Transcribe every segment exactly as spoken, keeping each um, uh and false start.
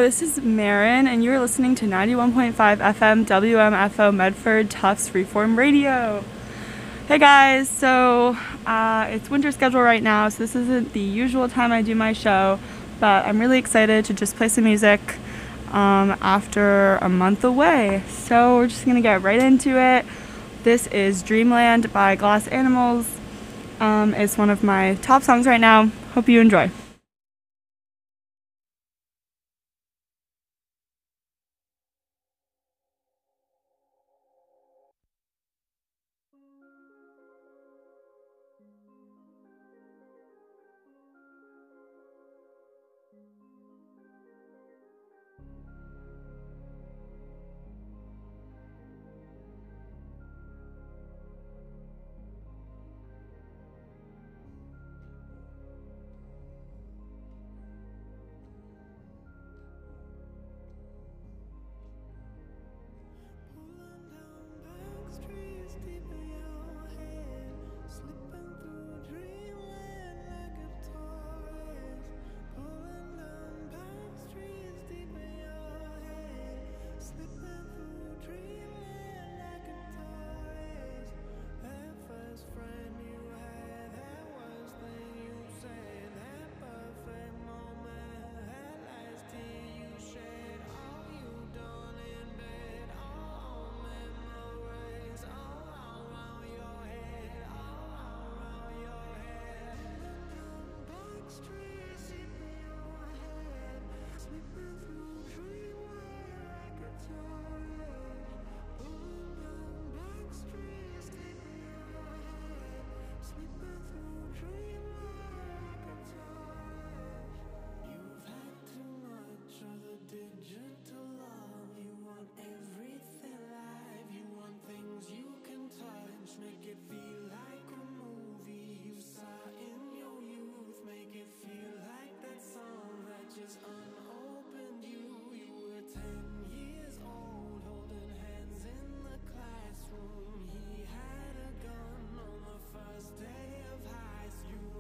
this is Marin, and you're listening to ninety-one point five F M W M F O Medford Tufts Freeform Radio. Hey guys, so uh, it's winter schedule right now, so this isn't the usual time I do my show, but I'm really excited to just play some music um, after a month away. So we're just gonna get right into it. This is Dreamland by Glass Animals. Um, it's one of my top songs right now. Hope you enjoy. He had a gun on the first day of high school.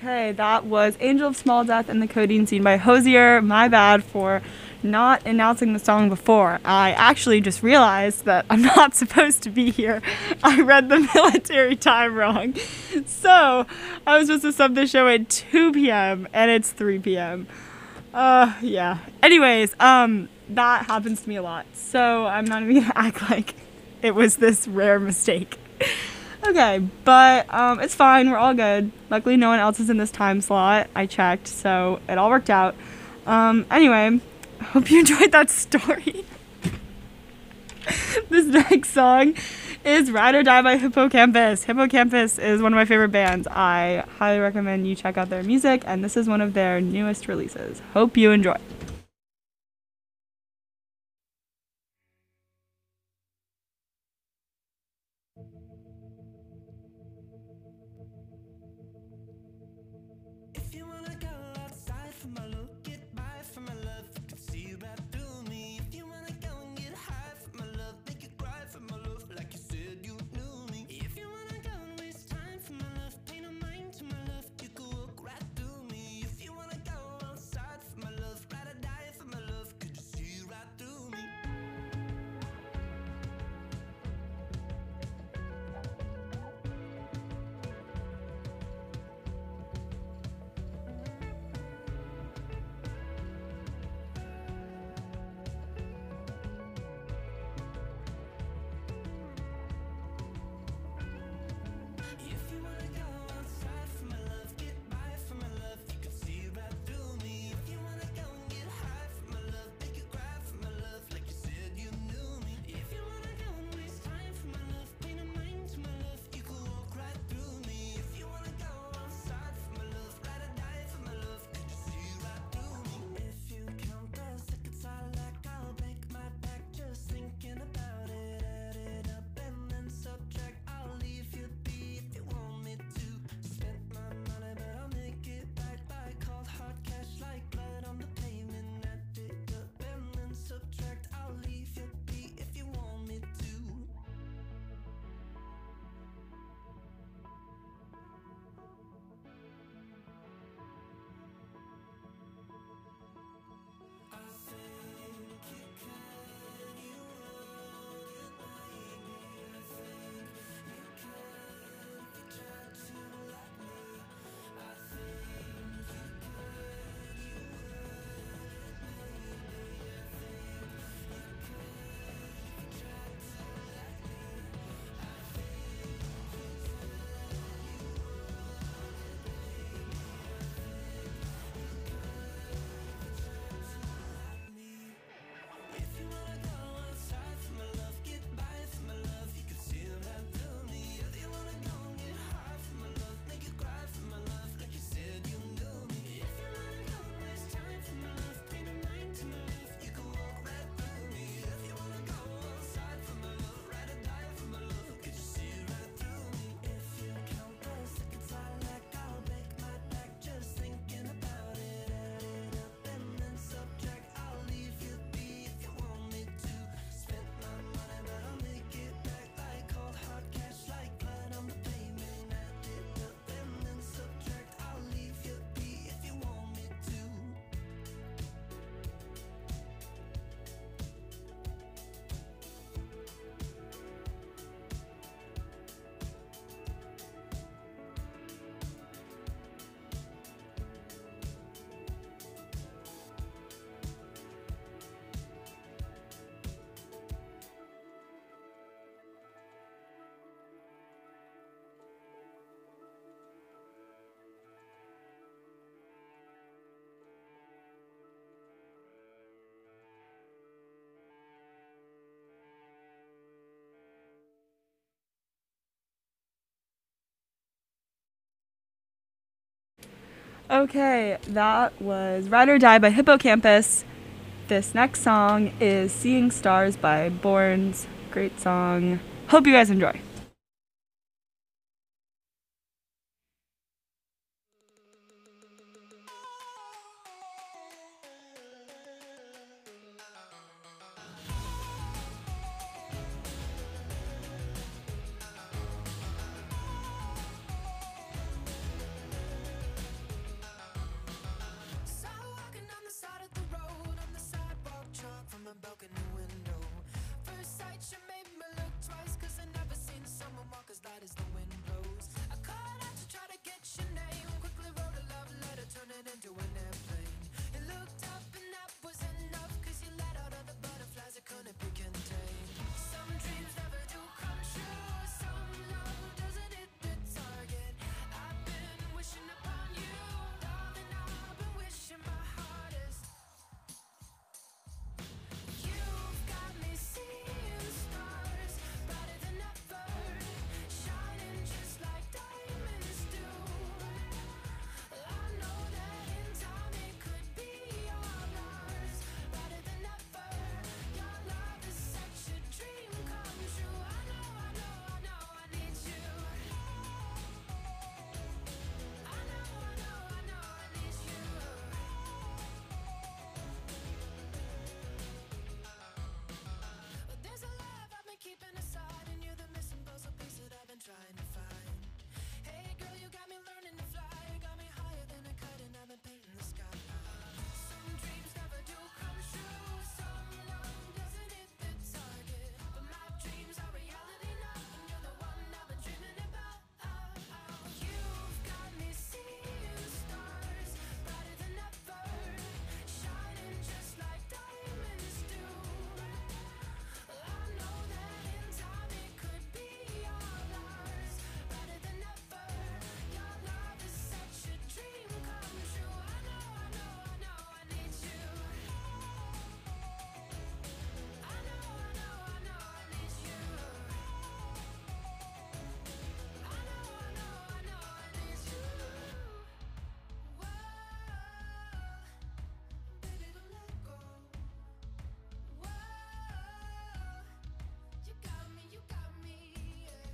Okay, that was Angel of Small Death and the Codeine Scene by Hozier. My bad for not announcing the song before. I actually just realized that I'm not supposed to be here. I read the military time wrong. So, I was supposed to sub the show at two p.m. and it's three p.m. Uh, yeah. Anyways, um, that happens to me a lot. So, I'm not even gonna act like it was this rare mistake. Okay, but um, it's fine. We're all good. Luckily, no one else is in this time slot. I checked, so it all worked out. Um, anyway, hope you enjoyed that story. This next song is Ride or Die by Hippocampus. Hippocampus is one of my favorite bands. I highly recommend you check out their music, and this is one of their newest releases. Hope you enjoy. Okay, that was Ride or Die by Hippocampus. This next song is Seeing Stars by Borns. Great song. Hope you guys enjoy. sight, you made me look twice, cause I never seen someone walk as light as the wind blows. I called out to try to get your name, quickly wrote a love letter, turned it into an airplane. You looked up and that was enough, cause you let out all the butterflies that couldn't be contained. Some dreams never do come true, some love doesn't hit the target. I've been wishing upon you, darling, I've been wishing my hardest. You've got me seeing stars brighter than ever, shining just like diamonds do. I know that in time it could be all ours, brighter than ever. Your love is such a dream come true. I know, I know, I know I need you. I know, I know, I know I need you. But there's a love I've been keeping aside, and you're the missing puzzle piece that I've been trying to find. Hey girl, you got me learning to fly, you got me higher than a kite, and I've been painting the sky. Some dreams never do come true, some love doesn't hit the target, but my dreams are reality now, and you're the one I've been dreaming about. You've got me seeing stars brighter than ever, shining just like diamonds do. I know that in time it could be all ours, brighter than ever. Your love is such a dream come true. I know, I know, I know I need you. I know, I know, I know I need you. I know, I know, I know I need you. Whoa, baby, don't let go. Whoa, you got me, you got me, yeah.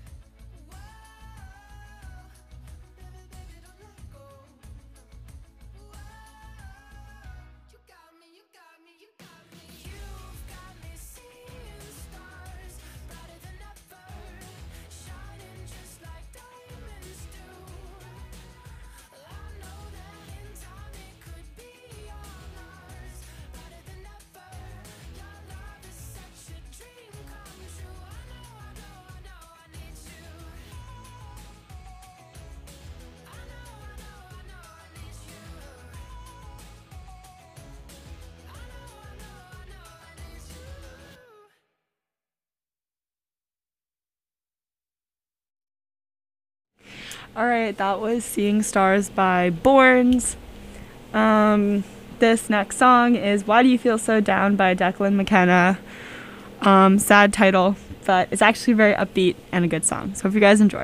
Whoa, baby, baby, don't let go. Whoa, you got me, you got me, you got me. You've got me seeing stars brighter than ever, shining just like diamonds do. I know that in time it could be all ours, brighter than ever. Your love is such a dream come true. I know, I know, I know I need you. I know, I know, I know I need you. I know, I know, I know I need you. Alright, that was Seeing Stars by Borns. Um, this next song is Why Do You Feel So Down by Declan McKenna. Um, sad title, but it's actually very upbeat and a good song. So hope you guys enjoy.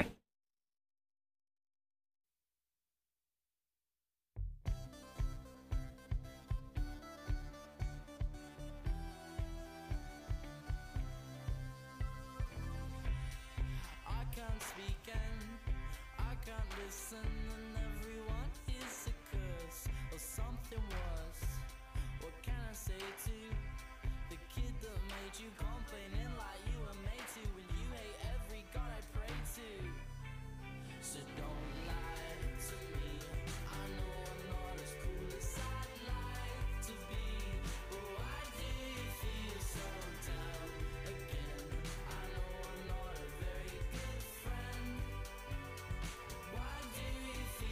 I can't speak and I can't listen, and everyone is a curse or something worse. What can I say to the kid that made you, complaining like you were made to, when you hate every god I pray to? So don't lie to me. I know I'm not as cool as I'd like to be, but why do you feel so down again? I know I'm not a very good friend. Why do you feel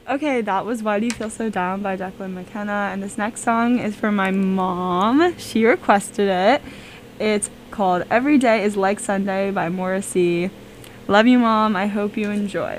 Okay, that was Why Do You Feel So Down by Declan McKenna, and this next song is for my mom. She requested it. It's called Every Day is Like Sunday by Morrissey. Love you, Mom. I hope you enjoy.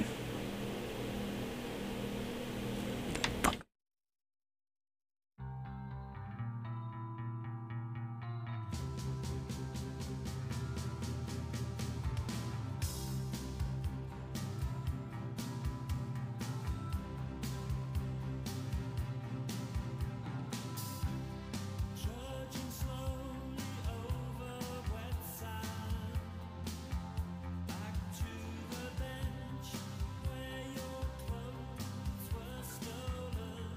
Trudging slowly over wet sand, back to the bench where your clothes were stolen.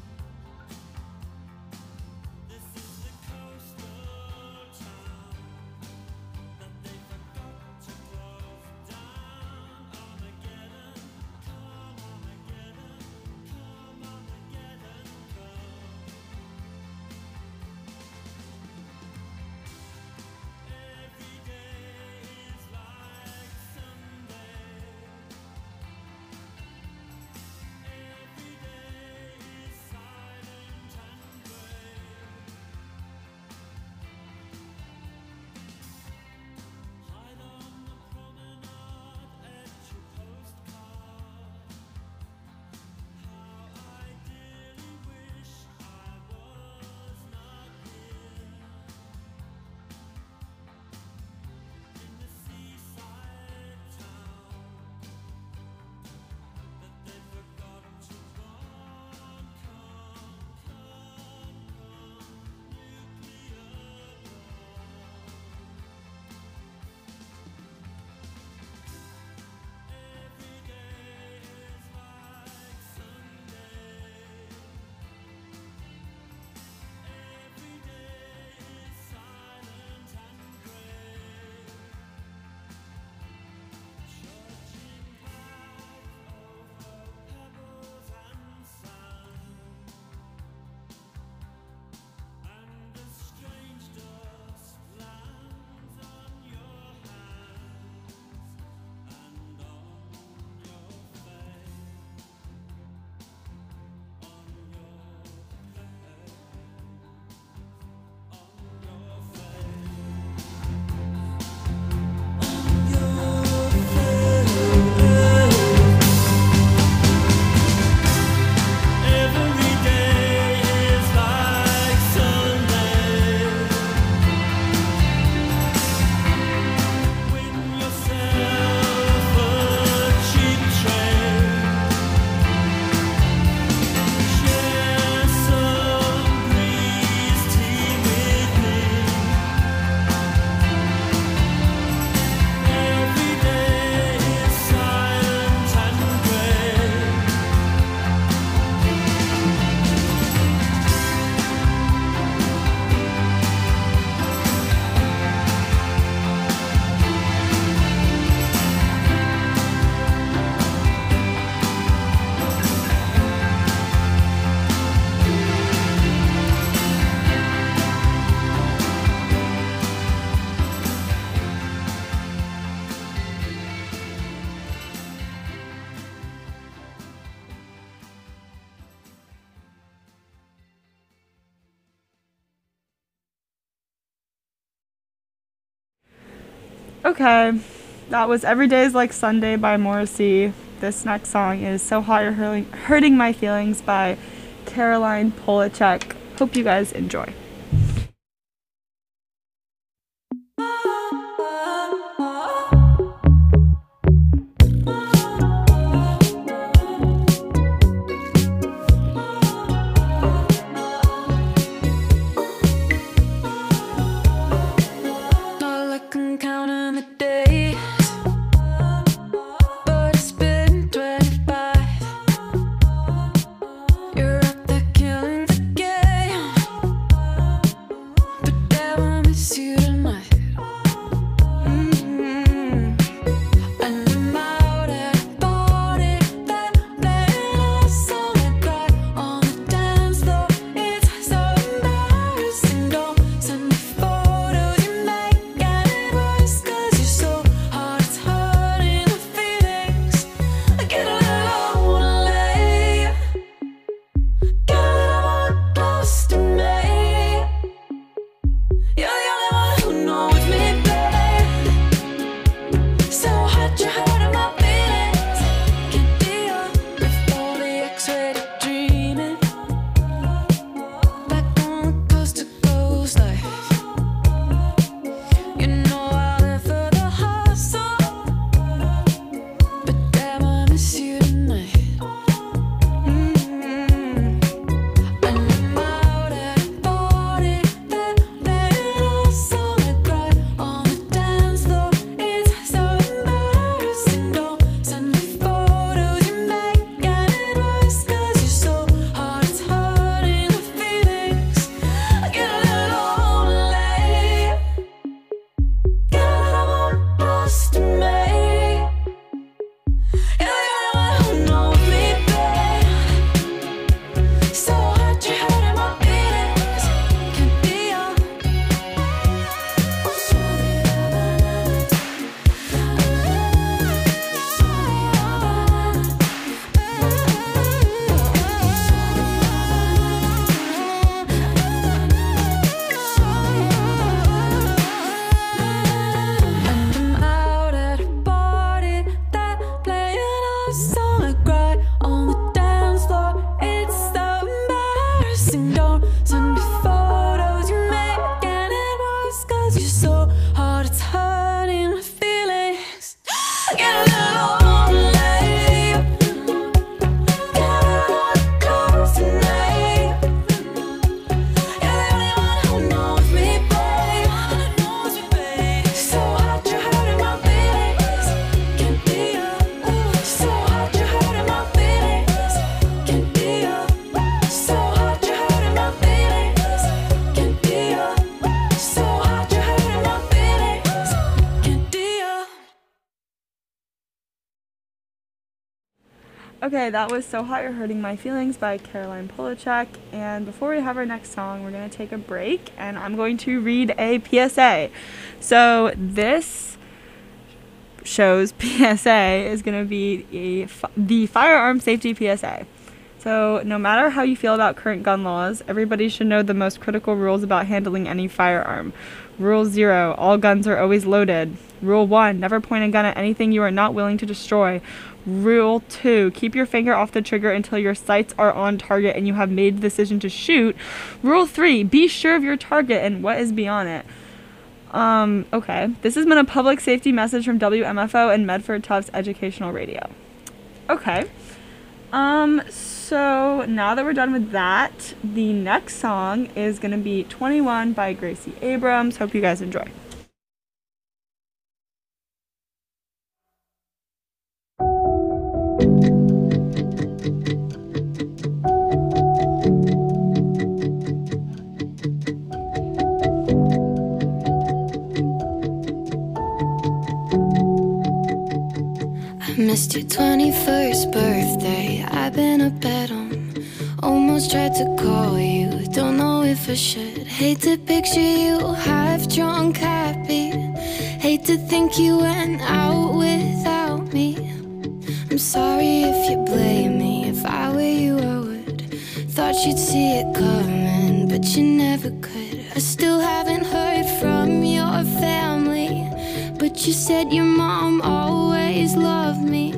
This is the coastal town that they forgot to close down. Armageddon, come Armageddon, come Armageddon, come. Every day is like Sunday. Every day is silent and gray. Hide on the promenade, etch a postcard. How I dearly wish I was not here. In the seaside town that they forgot to bomb, come, come, come, nuclear bomb. Every day is like Sunday. Every day is silent and gray. Trudging back over pebbles and sand, and a strange dust lands on your hands and on your face, on your Every day is like Sunday. Win yourself a cheap train. Share some breeze tea with me. Every day is silent and gray. Okay, that was Every Day is Like Sunday by Morrissey. This next song is So Hot You're Hurting, Hurting My Feelings by Caroline Polachek. Hope you guys enjoy. Not like I'm counting the days, but it's been twenty-five. You're out there killing the game. so hard, it's hurting my feelings. Get a little lonely, get a little close tonight. You're the only one who knows me, babe. So hard, you're hurting my feelings. Can't be you. So hard, you're hurting my feelings. Can't be you. So hard, you're hurting my feelings. Can't be you. So hard, you're hurting my feelings. Can't be you. Okay, that was So Hot You're Hurting My Feelings by Caroline Polachek. And before we have our next song, we're going to take a break and I'm going to read a P S A. So this show's P S A is going to be a, fi- the firearm safety P S A. So no matter how you feel about current gun laws, everybody should know the most critical rules about handling any firearm. Rule zero, all guns are always loaded. Rule one, never point a gun at anything you are not willing to destroy. Rule two, keep your finger off the trigger until your sights are on target and you have made the decision to shoot. Rule three, be sure of your target and what is beyond it. Um, okay. This has been a public safety message from W M F O and Medford Tufts Educational Radio. Okay. Um, so now that we're done with that, the next song is going to be twenty-one by Gracie Abrams. Hope you guys enjoy. Missed your twenty-first birthday. I've been up at home. Almost tried to call you. Don't know if I should. Hate to picture you half drunk, happy. Hate to think you went out without me. I'm sorry if you blame me. If I were you, I would. Thought you'd see it coming, but you never could. I still haven't heard from your family, but you said your mom always loved me.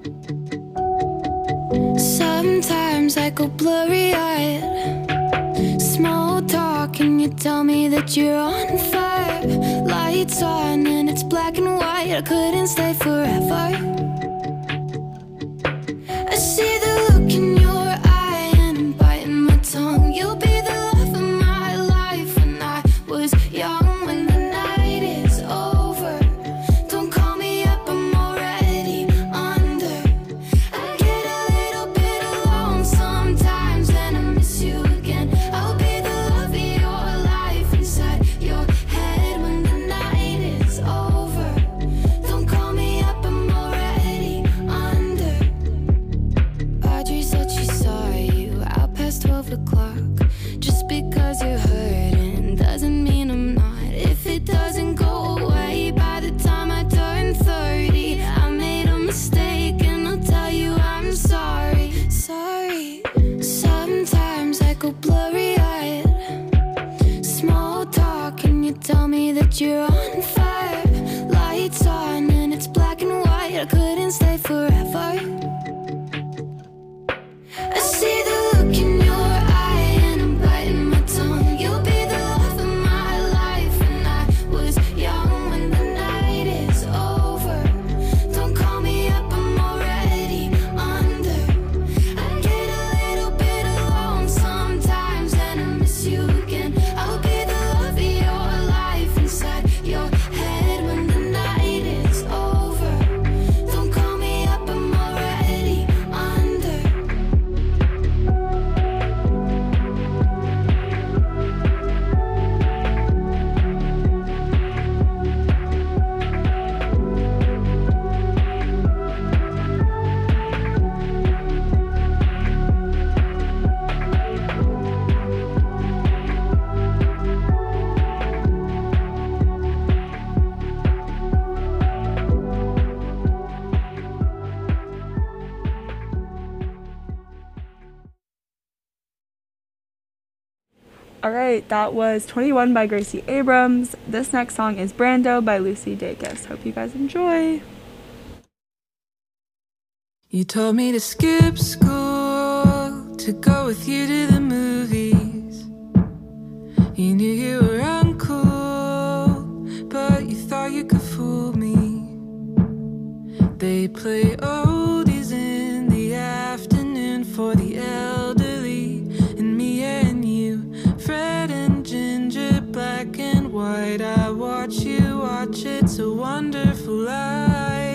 Sometimes I go blurry-eyed. Small talk and you tell me that you're on fire. Lights on and it's black and white. I couldn't stay forever. I see the look in your eye and I'm biting my tongue. You'll be the love of my life when I was young. When the night is over, don't call me up, I'm already under. I get a little bit alone sometimes and I miss you again. I'll be the love of your life inside your head when the night is over. Don't call me up, I'm already under. Audrey said she saw you out past twelve o'clock. Just because you're hurting doesn't mean I'm not. If it doesn't go away by the time I turn thirty, I made a mistake and I'll tell you I'm sorry. Sorry. Sometimes I go blurry-eyed. Small talk and you tell me that you're on fire. Lights on and it's black and white. I couldn't stay forever. I see the look in your eye and I'm biting my tongue. You'll be the love of my life when I was young. When the night is over, don't call me up, I'm already under. I get a little bit alone sometimes and I miss you again. I'll be the love of your life inside your head when the night is over. Don't call me up, I'm already under. Alright, that was twenty-one by Gracie Abrams. This next song is Brando by Lucy Dacus. Hope you guys enjoy. You told me to skip school to go with you to the movies. You knew you were uncool you could fool me. They play oldies in the afternoon for the elderly, and me and you, Fred and Ginger, black and white. I watch you watch, it's a wonderful life.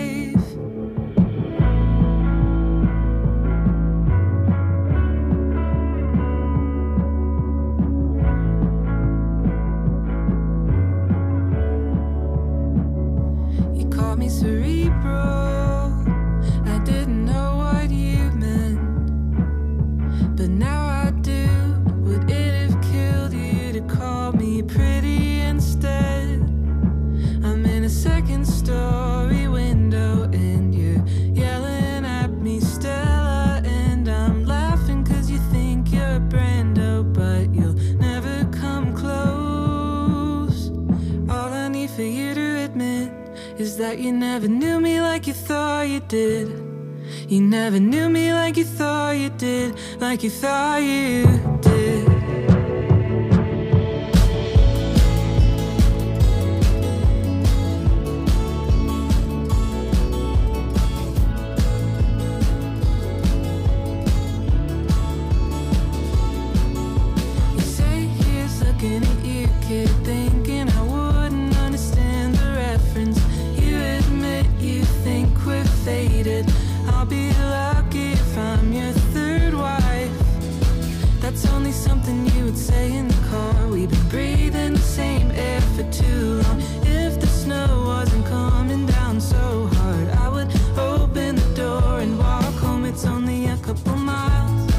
You call me cerebral, I didn't know what you meant, but now I do. Would it have killed you to call me pretty instead? I'm in a second story window and you're yelling at me, Stella, and I'm laughing cause you think you're a Brando, but you'll never come close. All I need for you to admit is that you never knew me like you thought you did. You never knew me like you thought you did, like you thought you did. You say here's looking at you, kid, thinking I wouldn't understand the reference. You admit you think we're faded. I'll be lucky if I'm your third wife. That's only something you would say in the car. We've been breathing the same air for too long. If the snow wasn't coming down so hard, I would open the door and walk home. It's only a couple miles.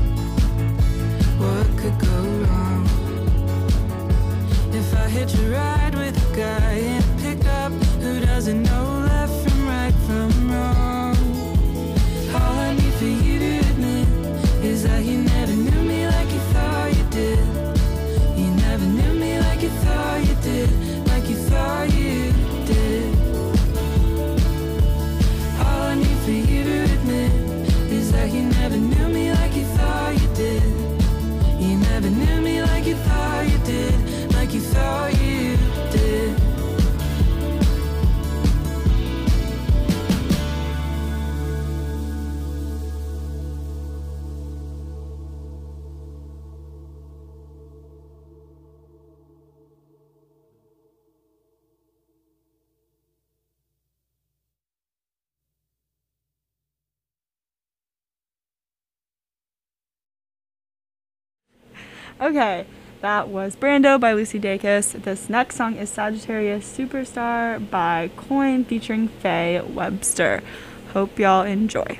What could go wrong? If I hitch a ride with a guy in a pickup who doesn't know left from right from wrong. All I need for you to admit is that you never knew me like you thought you did. You never knew me like you thought you did, like you thought you did. All I need for you to admit is that you never knew me like you thought you did. You never knew me like you thought you did, like you thought you did. Okay, that was Brando by Lucy Dacus. This next song is Sagittarius Superstar by Coin featuring Faye Webster. Hope y'all enjoy.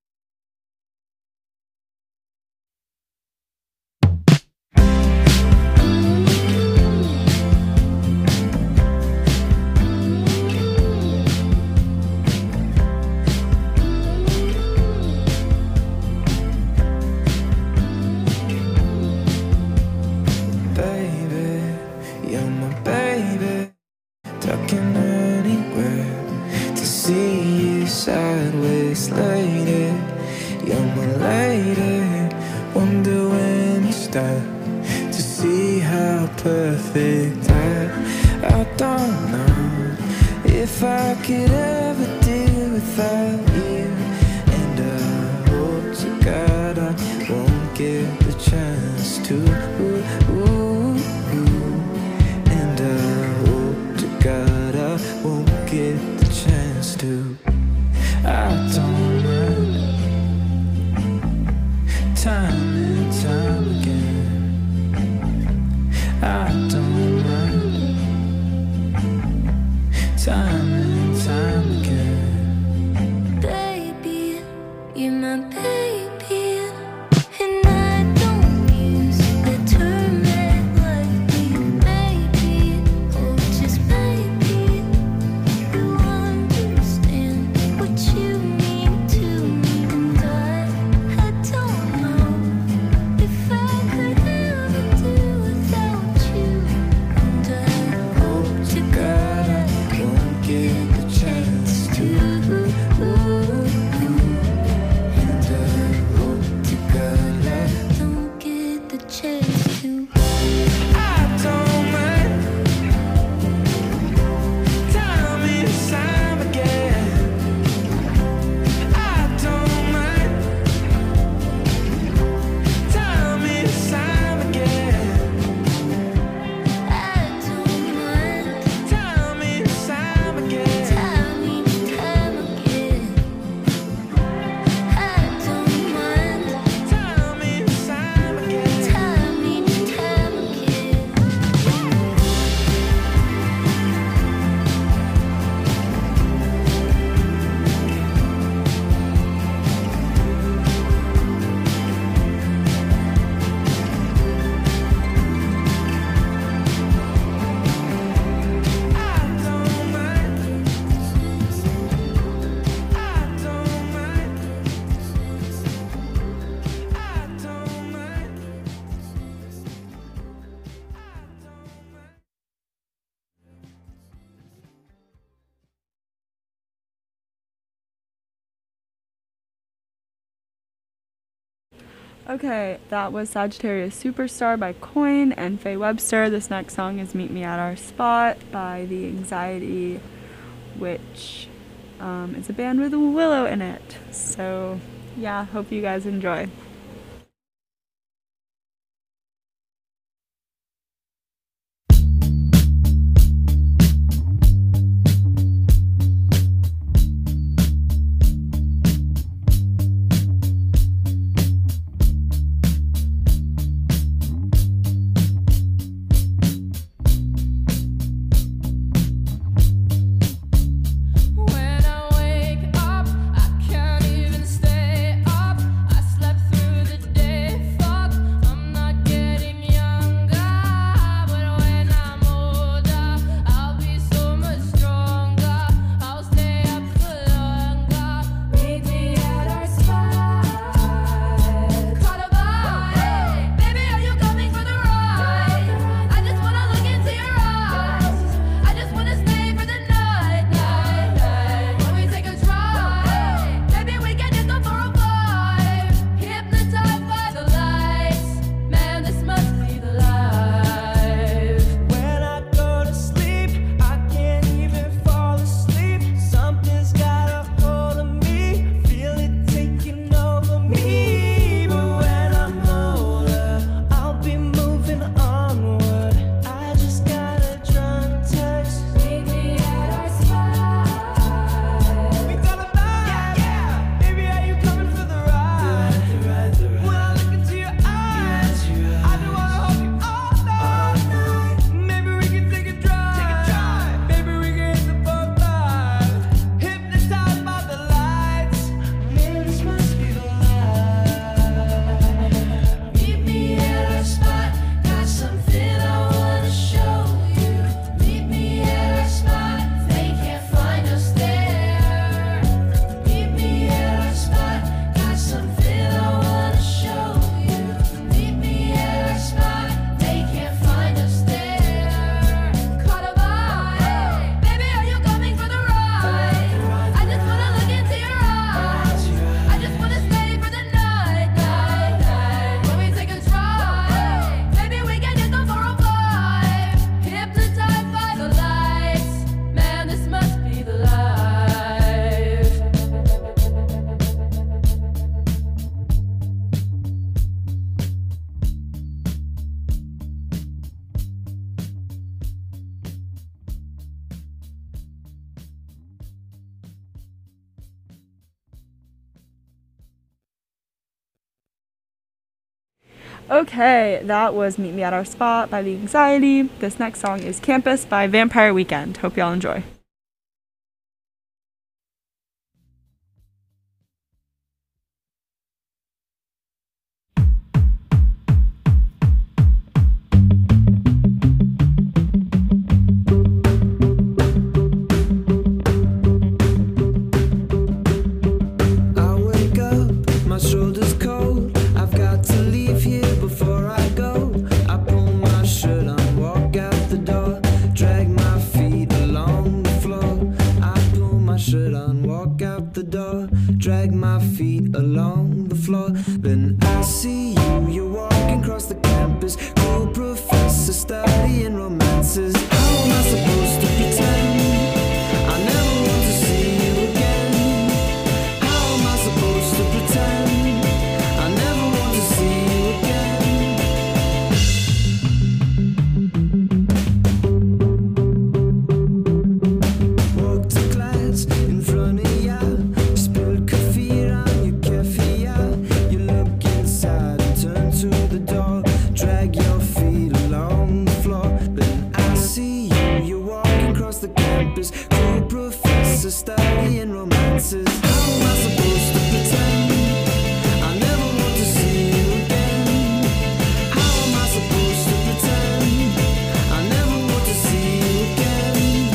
Baby, you're my baby. Talking anywhere to see you sideways, lady. You're my lady. Wonder when you start to see how perfect I. I don't know if I could ever do without you. And I hope to God I won't get the chance to. Ooh, ooh, ooh. And I hope to God I won't get the chance to. I don't mind. Time and time again, I don't mind. Time and time again. Baby, you're my baby, and I don't use the term that lightly. Maybe, oh just maybe, you understand what you mean to me. And I, I don't know if I could ever do without you. And I hope to God I won't get the chance Okay, that was Sagittarius Superstar by Coin and Faye Webster. This next song is Meet Me at Our Spot by The Anxiety, which um, is a band with Willow in it. So, yeah, hope you guys enjoy. When I wake up, I can't even stay up. I slept through the day, fuck. I'm not getting younger, but when I'm older, I'll be so much stronger. I'll stay up for longer. Meet me at our spot. Caught a vibe, baby, are you coming for the ride? I just wanna look into your eyes. I just wanna stay for the night, night, night. When we take a drive, maybe we can just go for a vibe. Hypnotized by the lights, man, this must be the life. When I go to sleep, I can't even fall asleep. Something's got a hold of me, feel it taking over me. But when I'm older, I'll be moving onward. I just got a drunk text. Meet me at our spot. We got a vibe, yeah. Baby, are you coming for the ride? When I look into your eyes, I just wanna hold you all night. Maybe we can take a drive. Maybe we can hit the four five. Hypnotized by the lights. Maybe this must be the life. Meet me at our spot. Got something I wanna show you. Meet me at our spot. They can't find us there. Meet me at our spot. Got something I wanna show you. Meet me at our spot. They can't find us there. Caught a vibe, baby, are you coming for the ride? I just wanna look into your eyes. I just wanna stay for the night, night, night. When we take a drive, maybe we can just go for a vibe. Hypnotized by the lights, man, this must be the life. Okay, that was Meet Me at Our Spot by The Anxiety. This next song is Campus by Vampire Weekend. Hope y'all enjoy. I wake up, my shoulders cold. I've got to leave here before I go. I pull my shirt on, walk out the door, drag my feet along the floor. I pull my shirt on, walk out the door, drag my feet along the floor. Then I see you, you're walking across the campus, cool professor studying romances. How am I supposed to pretend I never want to see you again? How am I supposed to pretend I never want to see you again? Walk to class in front of ya, spilled coffee on your keffiyeh. You look inside and turn to the door, drag your feet along the floor. Then I see you, you're walking across the campus, cool professor studying romances. How am I supposed to pretend I never want to see you again? How am I supposed to pretend I never want to see you again?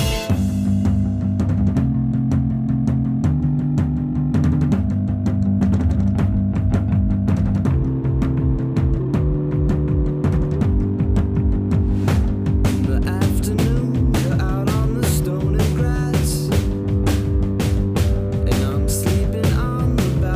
In the afternoon, you're out on the stony grass, and I'm sleeping on the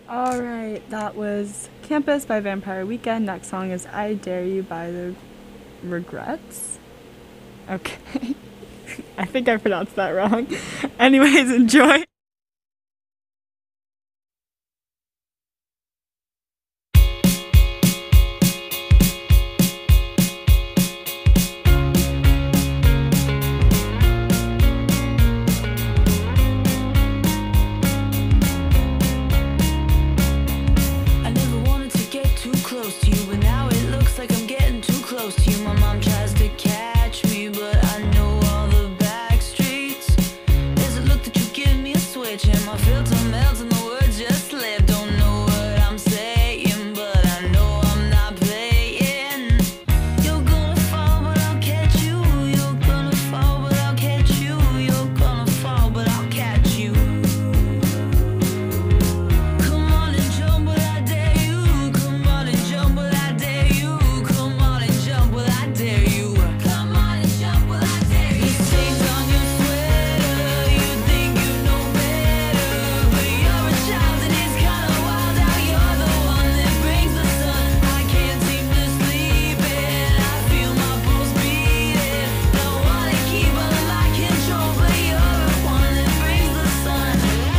Alright, that was Campus by Vampire Weekend. Next song is I Dare You by The Regrets. Okay. I think I pronounced that wrong. Anyways, enjoy. I never wanted to get too close to you, but now it looks like I'm getting too close to you. My mom tries to catch me, but I know all the back streets. There's a look that you give me a switch, and my filter melts and the words just slip. Don't know what I'm saying, but I know I'm not playing. You're gonna fall, but I'll catch you. You're gonna fall, but I'll catch you. You're gonna fall, but I'll catch you. Come on and jump, but I dare you. Come on and jump, but I dare you. Come on and jump, but I dare you. Come on and jump, but I dare you. The stains on your sweater, you think you know better, but you're a child and it's kinda wild out. You're the one that brings the sun. I can't seem to sleep and I feel my pulse beating. Don't wanna keep under my control, but you're the one that brings the sun.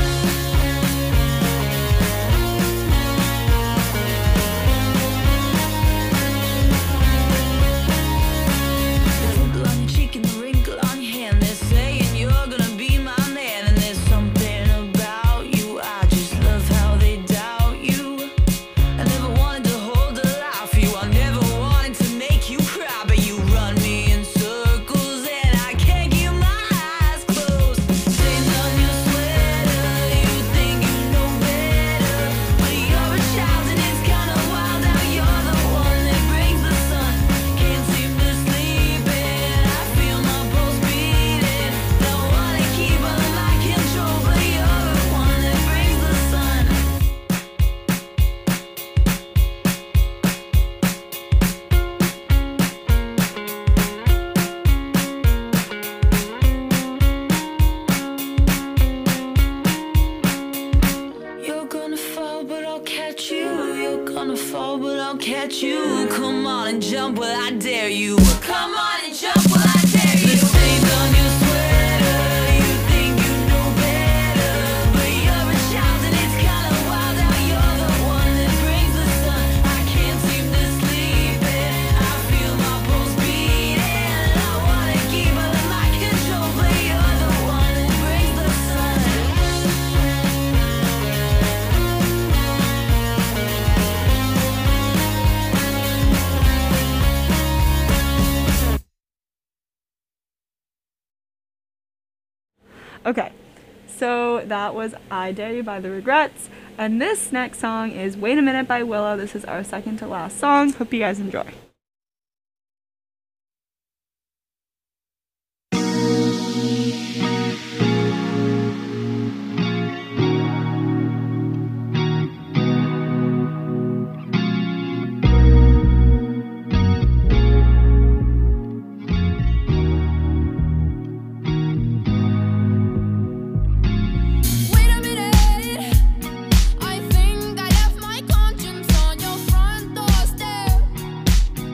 The twinkle on your cheek and the wrinkle on your hand, they're saying you're gonna be my man. And there's something about you, I just love how they doubt you. I never wanted to hold a lie for you, I never wanted to make you cry, but you run me in circles and I can't keep my eyes closed. Stains on your sweater, you think you know better, but you're a child and it's kinda wild out. You're the one that brings the sun. Can't seem to sleep and I feel my pulse beating. Don't wanna keep under my control, but you're the one that brings the sun. You're gonna fall, but I'll catch you. You're gonna fall, but I'll catch you. Come on and jump, well I dare you. Come on and jump, well I dare you. The stains on your sweater, you think you know better, but you're a child and it's kinda wild out. You're the one that brings the sun. I can't seem to sleep and I feel my pulse beating. I wanna keep under my control, but you're the one that brings the sun. Okay, so that was I Dare You by The Regrets, and this next song is Wait a Minute by Willow. This is our second to last song. Hope you guys enjoy. Wait a minute, I think I left my conscience on your front doorstep.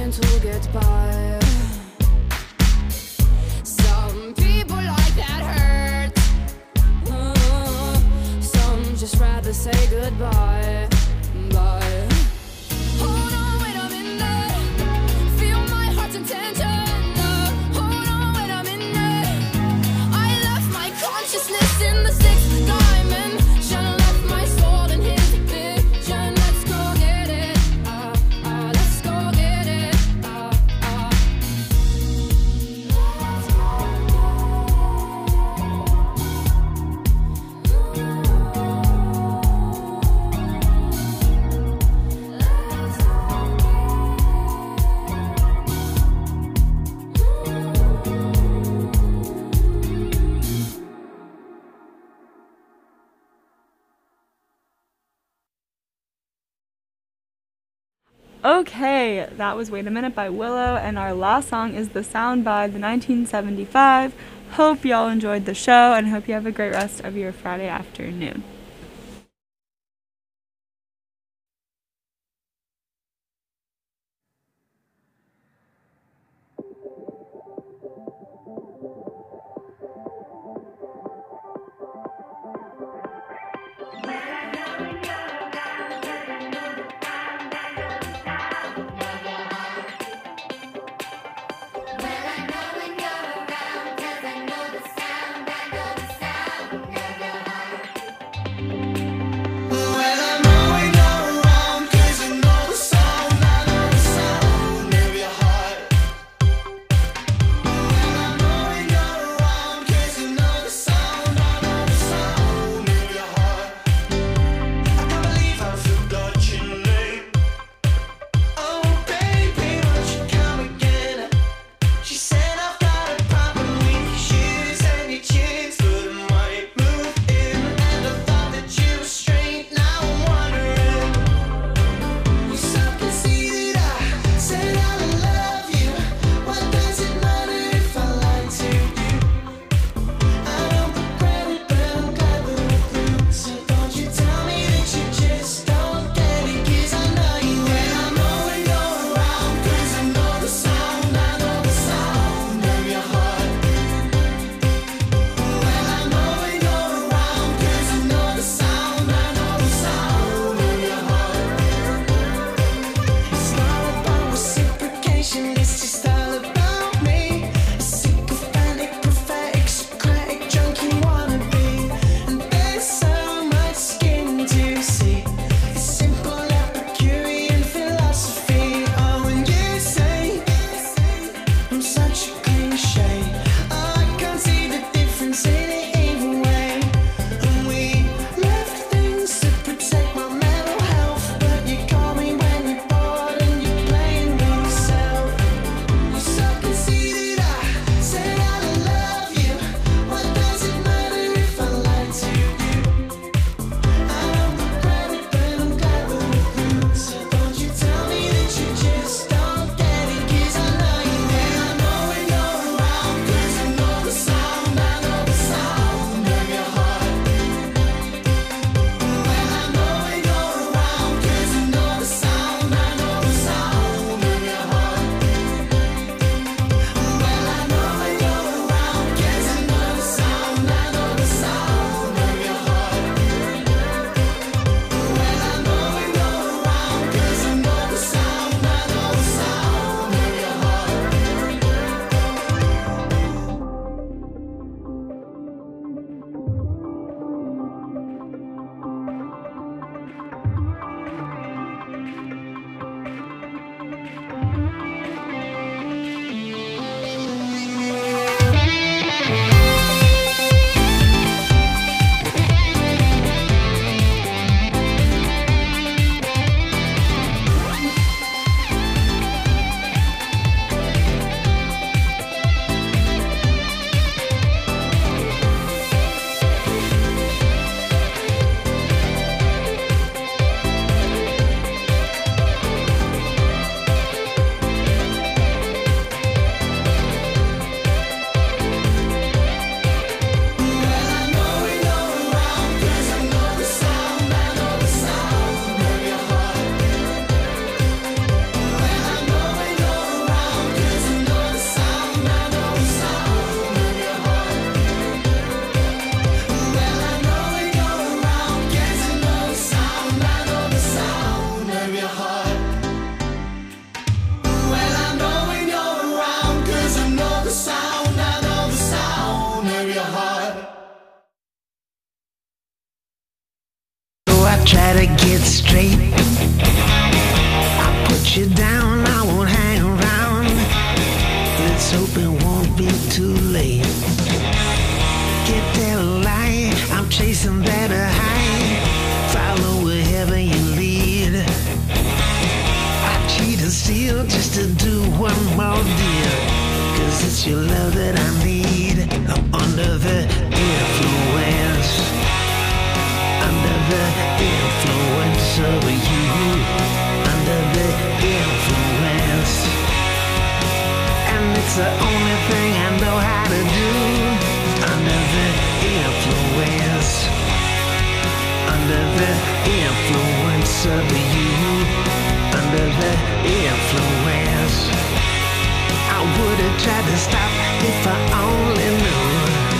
trying to get by. Some people like that hurt. Uh, some just rather say goodbye. Bye. Hold on, wait a minute. Feel my heart's intention. Uh, hold on, wait a minute. I left my consciousness in the sixth dimension. Left my soul in his vision. Let's go get it. Uh, uh, let's go get it. Uh, uh. Okay, that was Wait a Minute by Willow, and our last song is The Sound by the nineteen seventy-five. Hope y'all enjoyed the show, and hope you have a great rest of your Friday afternoon. it straight. I'll put you down, I won't hang around. Let's hope it won't be too late. Get that light, I'm chasing that high. Follow wherever you lead. I cheat and steal just to do one more deal. Cause it's your love that I need. I'm under the influence. Under the influence of you. Under the influence. And it's the only thing I know how to do. Under the influence. Under the influence of you. Under the influence. I would've tried to stop if I only knew.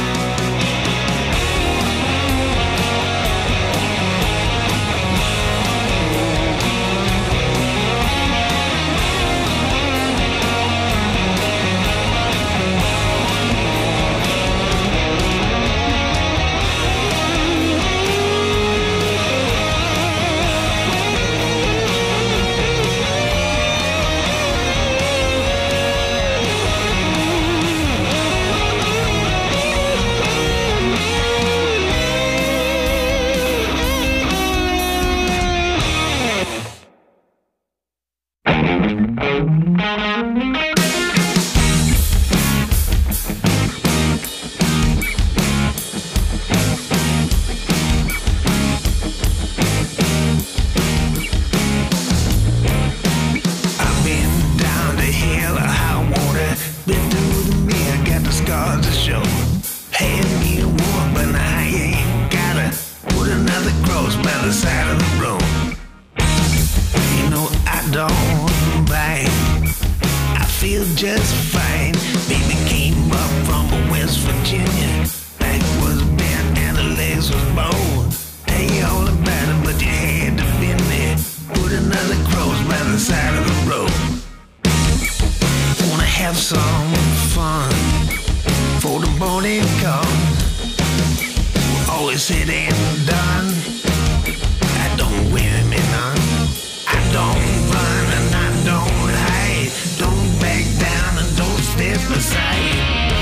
Just fine. Baby came up from West Virginia. Back was bent and the legs was bone. Tell you all about it, but you had to been there. Put another cross by the side of the road. Wanna have some fun for the morning comes. Always said and done. I don't wear me none. I don't run and I don't hide. Don't back down and don't step aside.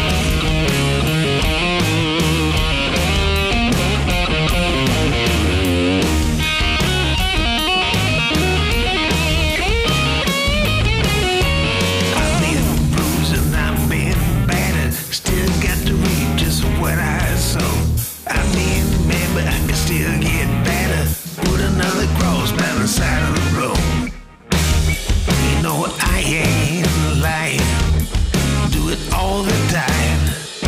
I've been bruised and I've been battered. Still got to read just what I saw. I've been bad but I can still get better. Put another cross by the side of the road. You know I ain't lying. Do it all the time.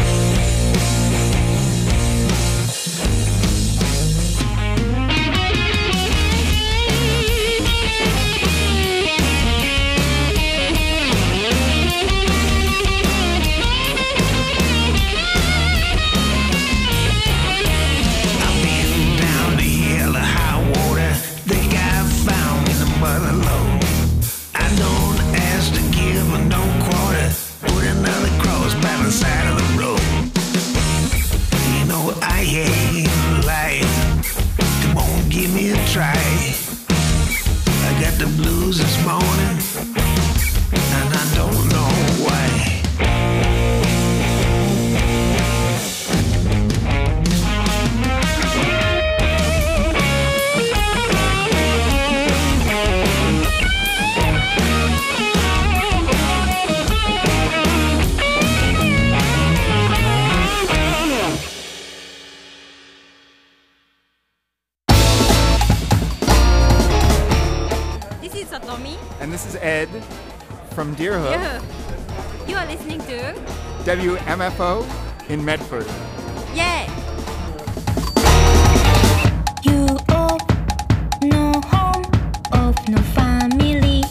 I've been down the hill of high water. Think I found in the mother load. I don't ask to give or no quarter. Put another cross by the side of the road. You know I ain't lying. Come on, give me a try. I got the blues this morning, and I don't know why. This is Satomi. And this is Ed from Deerhook, Yeah. You are listening to W M F O in Medford. Yeah. You of no home, of no family.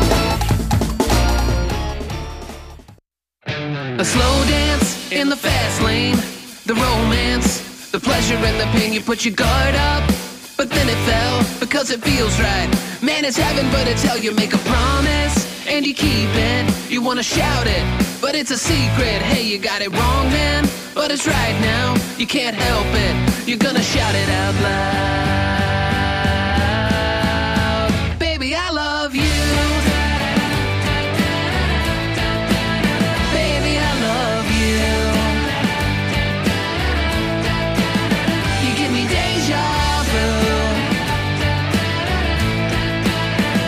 A slow dance in the fast lane. The romance, the pleasure and the pain. You put your guard up, but then it fell because it feels right. Man, it's heaven, but it's hell. You make a promise and you keep it. You wanna shout it, but it's a secret. Hey, you got it wrong, man, but it's right now. You can't help it. You're gonna shout it out loud.